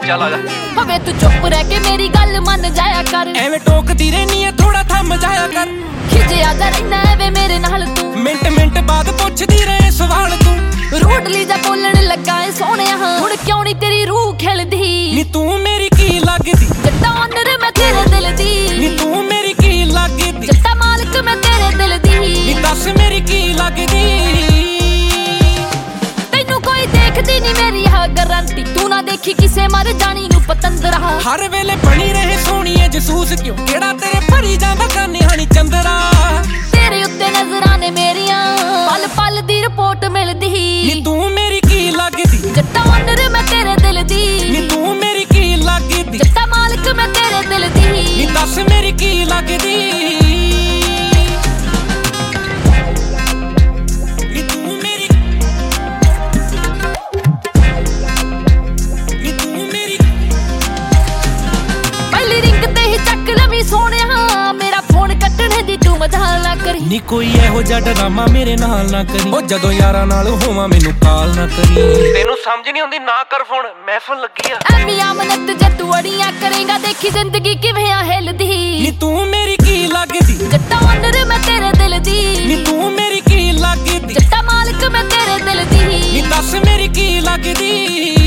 ਚੱਲ ਆ ਜਾ। ਭਾਵੇਂ ਤੂੰ ਚੁੱਪ ਰਹਿ ਕੇ ਮੇਰੀ ਗੱਲ ਮੰਨ ਜਾਇਆ ਕਰ, ਐਵੇਂ ਟੋਕਦੀ ਰਹਿਨੀ ਐ ਥੋੜਾ ਥੰਮ ਜਾਇਆ ਕਰ। ਖਿਜਿਆ ਜਾ ਰਹਿਣਾ ਐਵੇਂ ਮੇਰੇ ਨਾਲ ਤੂੰ, ਮਿੰਟ ਮਿੰਟ ਬਾਅਦ ਪੁੱਛਦੀ ਰਹੇ ਸਵਾਲ ਤੂੰ। ਰੂਡਲੀ ਜਾ ਬੋਲਣ ਲੱਗਾ ਏ ਸੋਹਣਿਆ, ਹੁਣ ਕਿਉਂ ਨੀ ਤੇਰੀ ਰੂਹ ਖਿਲਦੀ। ਨੀ ਤੂੰ ਮੇਰੀ ਕੀ ਲੱਗਦੀ, ਜੱਟਾ ਓਨਰ ਮੈਂ ਤੇਰੇ ਦਿਲ ਦੀ। ਨੀ ਤੂੰ ਮੇਰੀ ਕੀ ਲੱਗਦੀ, ਜੱਟਾ ਮਾਲਕ ਮੈਂ ਤੇਰੇ ਦਿਲ ਦੀ। ਨੀ ਦੱਸ ਮੇਰੀ ਕੀ ਲੱਗਦੀ। ਤੈਨੂੰ ਕੋਈ ਦੇਖਦੀ ਨੀ ਮੇਰੀ ਆ ਗਾਰੰਟੀ, ਤੂੰ ਨਾ ਦੇਖੀ ਕਿਸੇ ਮਰ ਜਾਣੀ ਨੂੰ ਪਤੰਦਰਾ। ਹਰ ਵੇਲੇ ਬਣੀ ਰਹੇ ਸੋਹਣੀਏ ਜਸੂਸ ਕਿਉਂ, ਕਿਹੜਾ ਤੇਰੇ ਭਰੀ ਜਾਂਦਾ ਕਾਨਿਹਾਣੀ ਚੰਦਰਾ। ਤੇਰੇ ਉੱਤੇ ਨਜ਼ਰਾਂ ਨੇ ਮੇਰੀਆਂ, ਪਲ ਪਲ ਦੀ ਰਿਪੋਰਟ ਮਿਲਦੀ। ਨੀ ਤੂੰ ਮੇਰੀ ਕੀ ਲੱਗਦੀ, ਜੱਟਾ ਓਨਰ ਮੈਂ ਤੇਰੇ ਦਿਲ ਦੀ। ਨੀ ਤੂੰ ਮੇਰੀ ਕੀ ਲੱਗਦੀ, ਜੱਟਾ ਮਾਲਕ ਮੈਂ ਤੇਰੇ ਦਿਲ ਦੀ। ਨੀ ਦੱਸ ਮੇਰੀ ਕੀ ਲੱਗਦੀ। ਨੀ ਤੂੰ ਮੇਰੀ, ਨੀ ਤੂੰ ਮੇਰੀ। ਪਹਿਲੀ ਰਿੰਗ ਤੇ ਹੀ ਚੱਕ ਲਵੀ ਸੋਹਣਿਆ, ਮੇਰਾ ਫੋਨ ਕੱਟਣੇ ਦੀ ਤੂੰ ਮਜ਼ਾਲ ਨਾ ਕਰੀ। ਨੀ ਕੋਈ ਇਹੋ ਜਿਹਾ ਡਰਾਮਾ ਮੇਰੇ ਨਾਲ ਨਾ ਕਰੀ, ਉਹ ਜਦੋਂ ਯਾਰਾਂ ਨਾਲ ਹੋਵਾਂ ਮੈਨੂੰ ਕਾਲ ਨਾ ਕਰੀ। ਤੈਨੂੰ ਸਮਝ ਨਹੀਂ ਆਉਂਦੀ ਨਾ ਕਰ ਫੋਨ, ਮਹਿਫਲ ਲੱਗੀ ਆ। ਐਵੇਂ ਆਮਨਤ ਜੇ ਤੂੰ ਅੜੀਆਂ ਕਰੇਗਾ, ਦੇਖੀ ਜ਼ਿੰਦਗੀ ਕਿਵੇਂ ਆ ਹਿਲਦੀ। ਨੀ ਤੂੰ ਮੇਰੀ ਕੀ ਲੱਗਦੀ, ਜੱਟਾ ਓਨਰ ਮੈਂ ਤੇਰੇ ਦਿਲ ਦੀ। ਨੀ ਤੂੰ ਮੇਰੀ ਕੀ ਲੱਗਦੀ, ਜੱਟਾ ਮਾਲਕ ਮੈਂ ਤੇਰੇ ਦਿਲ ਦੀ। ਨੀ ਦੱਸ ਮੇਰੀ ਕੀ ਲੱਗਦੀ।